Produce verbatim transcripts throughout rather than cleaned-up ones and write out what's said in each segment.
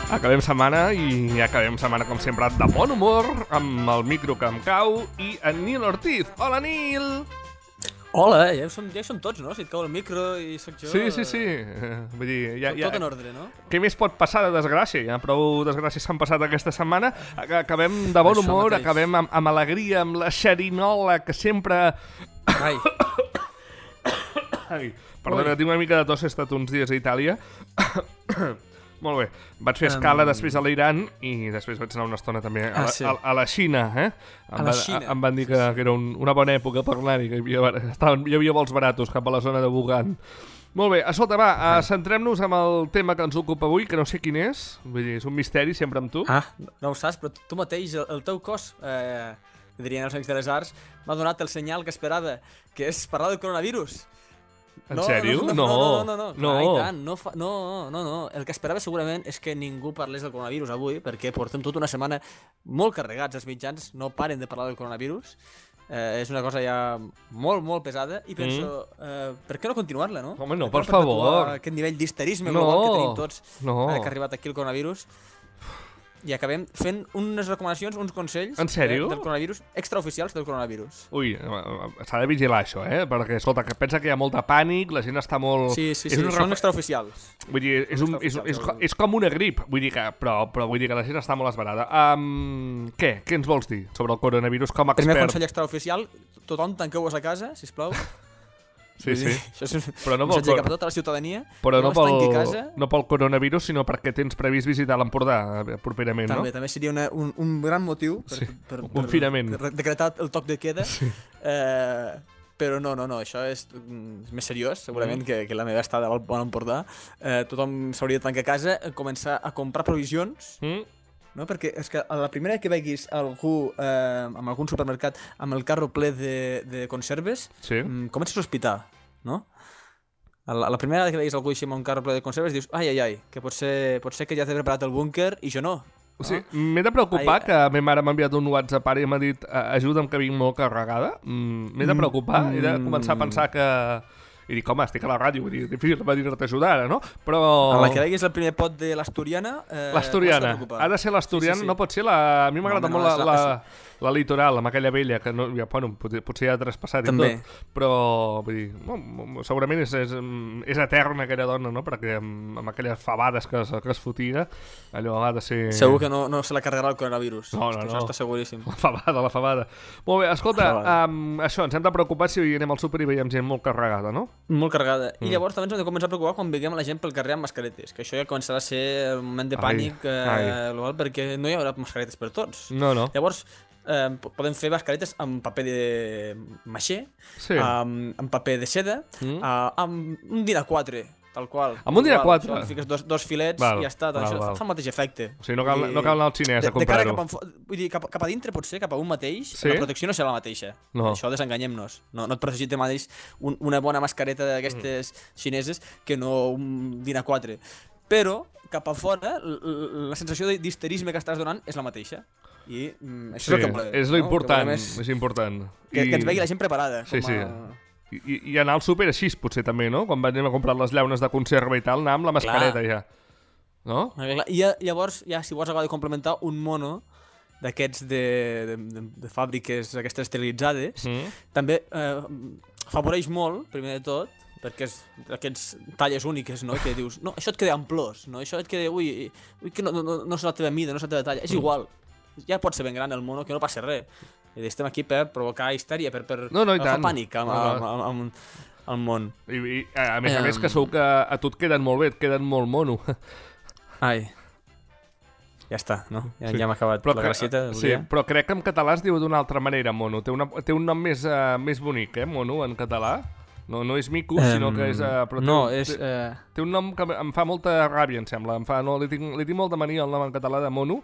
Acabem setmana i acabem setmana, com sempre, de bon humor, amb el micro que em cau i en Nil Ortiz. Hola, Nil! Hola, ja som, ja som tots, no? Si et cau el micro i sóc jo... Sí, sí, sí. Vull dir, ja, ja... Tot en ordre, no? Què més pot passar de desgràcia? Ja prou desgràcies s'han passat aquesta setmana. Acabem de bon Això humor, mateix. acabem amb, amb alegria, amb la xerinola que sempre... Ai, Ai, perdona, tinc una mica de tos, he estat uns dies a Itàlia. Molt bé, vaig fer escala um... després a l'Iran i després vaig anar una estona també a, Ah, la, sí. a, a la Xina, eh? A Em la va- Xina. Em van dir que, que era un, una bona època per anar-hi, que hi havia, estaven, hi havia vols baratos cap a la zona de Wuhan. Molt bé, escolta, va, uh, centrem-nos amb el tema que ens ocupa avui, que no sé quin és, vull dir, és un misteri sempre amb tu. ah, no ho saps, però tu mateix, el, el teu cos, eh, que dirien els amics de les arts, m'ha donat el senyal que esperava, que és parlar del coronavirus. En sèrio? No, No. no, no, no, no, No. Clar, i tant, no, fa, no, no, no, el que esperava segurament és que ningú parlés del coronavirus avui, perquè portem tota una setmana molt carregats, els mitjans no paren de parlar del coronavirus, eh, és una cosa ja molt, molt pesada, i penso, mm. eh, per què no continuar-la, no? Home, no, Per per què perpetuar favor. Aquest nivell d'histerisme No. global que tenim tots, No. ara que ha arribat aquí el coronavirus, i acabem fent unes recomanacions, uns consells En sèrio? eh, del coronavirus, extraoficials del coronavirus. Ui, eh, s'ha de vigilar això, eh? Perquè, escolta, que pensa que hi ha molta pànic, la gent està molt... Sí, sí, és sí, una són refe- extraoficials. Vull dir, és, un, és, és, és com una grip, vull dir que, però, però vull dir que la gent està molt esbarada. Um, què? Què ens vols dir sobre el coronavirus com a Primer expert? consell extraoficial, tothom tanqueu-vos a casa, sisplau. Sí, sí. Això és un Però no pel, missatge cor- cap a tota la ciutadania. però no es tanqui a pel, casa. no pel coronavirus, sinó perquè tens previst visitar l'Empordà eh, properament, També, no? també seria una, un, un gran motiu per, Sí, per, un per, confinament. per decretar el toc de queda. Sí. Eh, però no, no, no, això és, mm, és més seriós, segurament, mm. que, que la meva estada al Bon Empordà. Eh, tothom s'hauria de tancar a casa, eh, començar a comprar provisions, Mm? no? Perquè és que a la primera que veguis algú eh, amb algun supermercat amb el carro ple de, de conserves, Sí. mm, comença a sospitar, no? A la, a la primera vegada que veguis algú així amb un carro ple de conserves dius, ai, ai, ai, que potser, potser que ja t'he preparat el búnquer i jo no. O sigui, m'he de preocupar Ai, que la meva mare m'ha enviat un WhatsApp ara i m'ha dit "Eh, ajuda'm que vinc molt carregada. Mm, m'he de preocupar, he de començar a pensar que... I dic, home, estic a la ràdio, vull dir, difícil va dir-te ajudar ara, no? Però... A la que veguis el primer pot de l'Asturiana... Eh, L'Asturiana. comença a preocupar. Ha de ser l'Asturiana, Sí, sí, sí. no pot ser la... A mi m'agrada No, molt no, la, és la, la- la litoral, amb aquella vella, que no, ja, bueno, potser, potser ja ha traspassat i També. tot, però vull dir, no, segurament és, és, és eterna aquella dona, no? Perquè amb, amb aquelles fabades que es, que es fotia, allò ha de ser... Segur que no, no se la carregarà el coronavirus. No, no, Això no. està seguríssim. La fabada, la fabada. Molt bé, escolta, Fabada. um, això, ens hem de preocupar si anem al súper i veiem gent molt carregada, no? Molt carregada. Mm. I llavors també ens hem de començar a preocupar quan veiem la gent pel carrer amb mascaretes, que això ja començarà a ser el moment de Ai, pànic eh, ai. global, perquè no hi haurà mascaretes per tots. No, no. Llavors, eh, po- podem fer mascaretes amb paper de maixer, Sí. amb, amb paper de seda, Mm. eh, amb un din A quatre, tal qual. Amb un din A quatre? Igual, això, fiques dos, dos filets Val, i ja està. val, Això val. fa el mateix efecte. O sigui, no cal, I- no cal anar al xinès a de, de cara comprar-ho. cap, a, enfo- vull dir, cap, cap a dintre potser, cap a un mateix, Sí? la protecció no serà la mateixa. No. Això desenganyem-nos. No, no et protegit de mateix un, una bona mascareta d'aquestes xineses que no un din A quatre. Però, cap a fora, l- l- la sensació de- d'histerisme que estàs donant és la mateixa. I mm, això Sí, és el que volem. és lo no? important, Que, volem és és important. que, I- que ens vegi la gent preparada. Sí, com sí. a... I, i, I anar al súper així, potser també, no? Quan anem a comprar les llaunes de conserva i tal, anar amb la mascareta ja. No? I ja- llavors, ja, si vols acabar de complementar un mono d'aquests de, de, de, de fàbriques aquestes esterilitzades, Mm. també eh, afavoreix molt, primer de tot, perquè és d'aquests talles úniques, no? Que dius, no, això et queda amplós, no? Això et queda, ui, ui que no, no, no, no és la teva mida, no és la teva talla, és igual. Ja pot ser ben gran el mono, que no passa res. I estem aquí per provocar histèria, per, per No, no, i agafar tant. pànic amb, No, no. amb, amb, amb, amb el món. I, i a a més a Em. més que segur que a tu et queden molt bé, et queden molt mono. Ai. Ja està, no? Ja, Sí. ja hem acabat la gracieta del sí, dia. però crec que en català es diu d'una altra manera, mono. Té, una, té un nom més, uh, més bonic, eh, mono, en català. No, no és mico, sinó que és... Uh, però té, no, un- és... Té, Eh... té un nom que em fa molta ràbia, em sembla. Em fa, no, li, tinc, li tinc molta mania al nom en català de mono.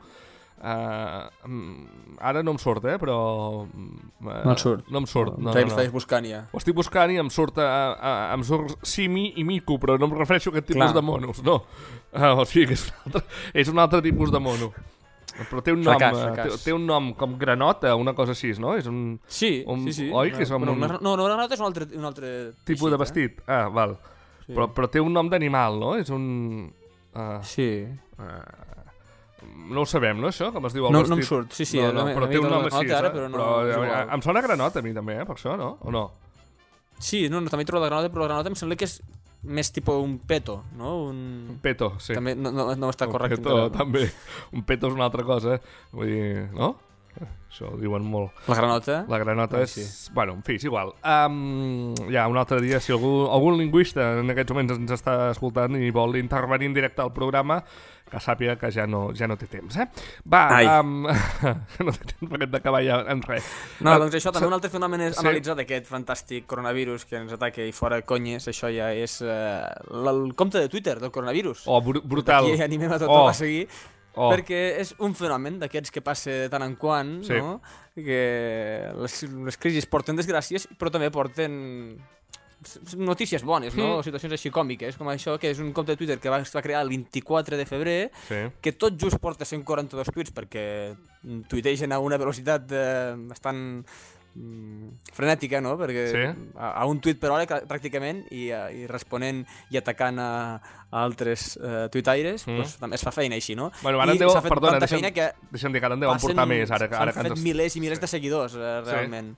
Uh, ara no em surt, eh, però... Uh, No et surt. No em surt, no, T'ho no, no. estàs buscant ja. Ho estic buscant i em surt, uh, uh, em surt simi i mico, però no em refereixo a aquest tipus Clar. de monos, no. Uh, o sigui que és un, altre, és un altre tipus de mono. Però té un nom, Fracàs, eh, fracàs. té, té un nom com granota, una cosa així, no? És un Sí, Un- sí, sí. oi que és amb bueno, un- una- No, no, una nota és un altre, un altre tipus de teixit, vestit. Ah, val. Eh? Sí. Però, però té un nom d'animal, no? És un... Uh, Sí. uh, No ho sabem, no, això? Com es diu el No, vestit? no em surt, sí, sí. No, no, m'he- però m'he té un dit nom la així, granota ara, saps? però no, Però, és eh, igual. em sona granota a mi també, eh, per això, no? O no? Sí, no, no, també he trobat la granota, però la granota em sembla que és més tipus un peto, no? Un... Un peto, sí. També no, no, no està Un correcte. peto, encara. també. Un peto és una altra cosa, vull dir, no? Això ho diuen molt. La granota? La granota Ah, és... sí. Bueno, en fi, és igual. Um, ja, un altre dia, si algú, algun lingüista en aquests moments ens està escoltant i vol intervenir en directe al programa, que sàpiga que ja no, ja no té temps, eh? Va, um, no té temps perquè hem d'acabar ja en res. No, Uh, doncs això, també un altre fenomen és sí. analitzar d'aquest fantàstic coronavirus que ens ataca i fora conyes, això ja és eh, el compte de Twitter del coronavirus. Oh, br brutal. Aquí animem a tothom Oh. a seguir, Oh. perquè és un fenomen d'aquests que passa de tant en quant, Sí. no? Que les, les crisis porten desgràcies, però també porten notícies bones, no? Mm. O situacions així còmiques, com això, que és un compte de Twitter que va, es va crear el vint-i-quatre de febrer, Sí. que tot just porta cent quaranta-dos tuits perquè tuitegen a una velocitat eh, bastant mm, frenètica, no? Perquè Sí. a, a un tuit per hora ca- pràcticament i, a, i responent i atacant a, a altres eh, tuitaires, Mm. doncs, també es fa feina així, no? Bueno, ara en I deu... s'ha fet Perdona, tanta deixa'm, feina que deixa'm dir que ara en deuen passen- portar més, ara, que- ara que s'han ens... fet milers i milers de seguidors, eh, Sí. realment.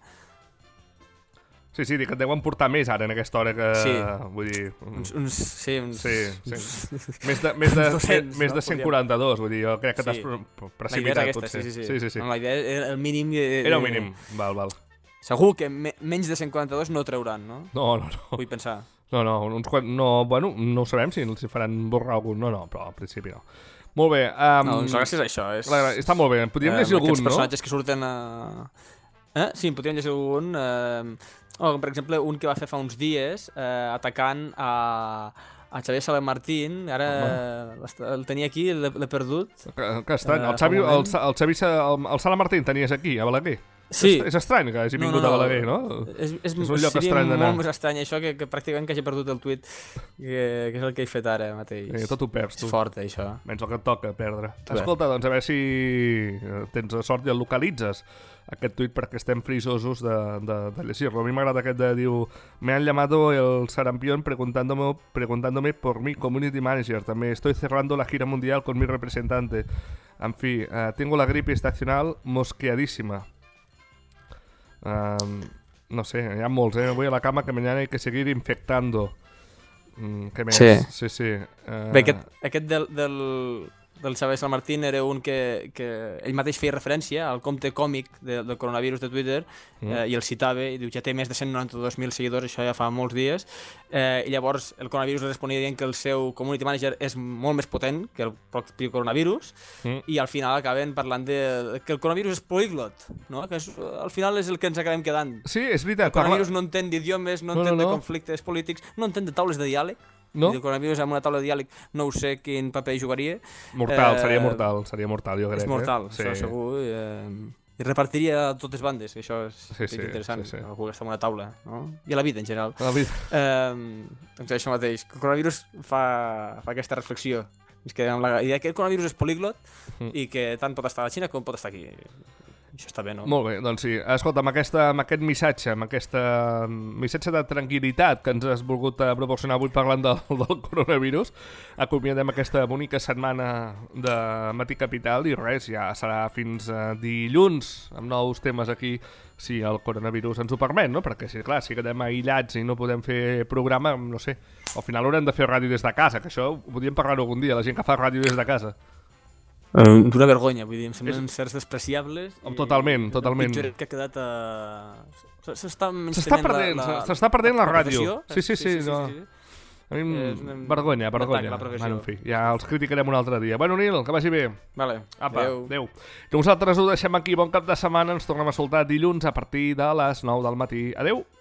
Sí, sí, dic que et deuen portar més ara en aquesta hora que... Sí. Vull dir... Uns, uns, sí, uns... Sí, sí. Més de, més de, Uns dos-cents, més de no? cent quaranta-dos, vull dir, jo crec que Sí. t'has pre- La idea és precipitat, aquesta, potser. sí, sí, sí. sí, sí, sí. No, la idea era el mínim... De, Era un mínim, val, val. Segur que me, menys de cent quaranta-dos no trauran, no? No, no, no. Vull pensar. No, no, uns quant... no, bueno, no ho sabem si els hi faran borrar algun, no, no, però al principi no. Molt bé. Um, No, doncs gràcies a això. És, la, està molt bé, podríem eh, llegir algun, aquests no? personatges que surten a... Eh? Sí, en podríem llegir algun. Eh... Oh, per exemple, un que va fer fa uns dies eh, atacant a, a Xavier Saler Martín. Ara eh, el tenia aquí, l'he l'he perdut. Que, que estrany, Eh, el Xavi, fa un el, moment. el Xavi, el, el Sala Martín tenies aquí, a Balaguer. Sí. És, és estrany que hagi vingut a Balaguer, no? És, és, És un lloc seria estrany d'anar. molt més estrany això que, que pràcticament que hagi perdut el tuit que, que és el que he fet ara mateix. Eh, tot ho perds, tu. És fort, eh, això. Menys el que et toca perdre. Bé. Escolta, doncs a veure si eh, tens sort i el localitzes, aquest tuit, perquè estem frisosos de, de, de llegir-lo. A mi m'agrada aquest de, diu, me han llamado el sarampión preguntándome, preguntándome por mi community manager. También estoy cerrando la gira mundial con mi representante. En fi, eh, tengo la gripe estacional mosqueadísima. Um, no sé, hi ha molts, eh? Voy a la cama que mañana hay que seguir infectando. Mm, què més? Sí. Sí, sí. Uh, Bé, aquest, aquest del, del, del Xavier Saler Martín era un que, que ell mateix feia referència al compte còmic de, del coronavirus de Twitter Mm. eh, i el citava i diu ja té més de cent noranta-dos mil seguidors, això ja fa molts dies, eh, i llavors el coronavirus li responia dient que el seu community manager és molt més potent que el propi coronavirus Mm. i al final acaben parlant de que el coronavirus és poliglot, no? Que és, al final és el que ens acabem quedant. Sí, és veritat. El coronavirus no entén d'idiomes, no No, entén no, de no. conflictes polítics, no entén de taules de diàleg. No? El coronavirus amb una taula de diàleg no ho sé quin paper hi jugaria. Mortal, Eh, seria mortal, seria mortal, jo crec. És mortal, eh? això segur. Eh, I repartiria a totes bandes, que això és, Sí, és sí, interessant. sí, sí. Algú que està en una taula, no? I a la vida, en general. La vida. Eh, doncs això mateix. El coronavirus fa, fa aquesta reflexió. Ens quedem amb la idea que el coronavirus és políglot Mm. i que tant pot estar a la Xina com pot estar aquí. Això està bé, no? Molt bé, doncs sí. Escolta, amb, aquesta, amb aquest missatge, amb aquest missatge de tranquil·litat que ens has volgut eh, proporcionar avui parlant del, del coronavirus, acomiadem aquesta bonica setmana de Matí Capital i res, ja serà fins eh, dilluns amb nous temes aquí, si el coronavirus ens ho permet, no? Perquè, sí, clar, si quedem aïllats i no podem fer programa, no sé, al final haurem de fer ràdio des de casa, que això ho podríem parlar algun dia, la gent que fa ràdio des de casa. Uh, D'una vergonya, vull dir, em semblen és... certs despreciables. Oh, totalment, totalment. El pitjor que ha quedat a... S'està S'està perdent, s'està perdent la, la ràdio. professió. Sí, sí, sí, sí, no. sí, sí. A mi, És un- vergonya, un vergonya. atac a la professió. Bueno, en fi, ja els criticarem un altre dia. Bueno, Nil, que vagi bé. Vale, Apa, adeu. adeu. Nosaltres ho deixem aquí. Bon cap de setmana. Ens tornem a soltar dilluns a partir de les nou del matí. Adeu.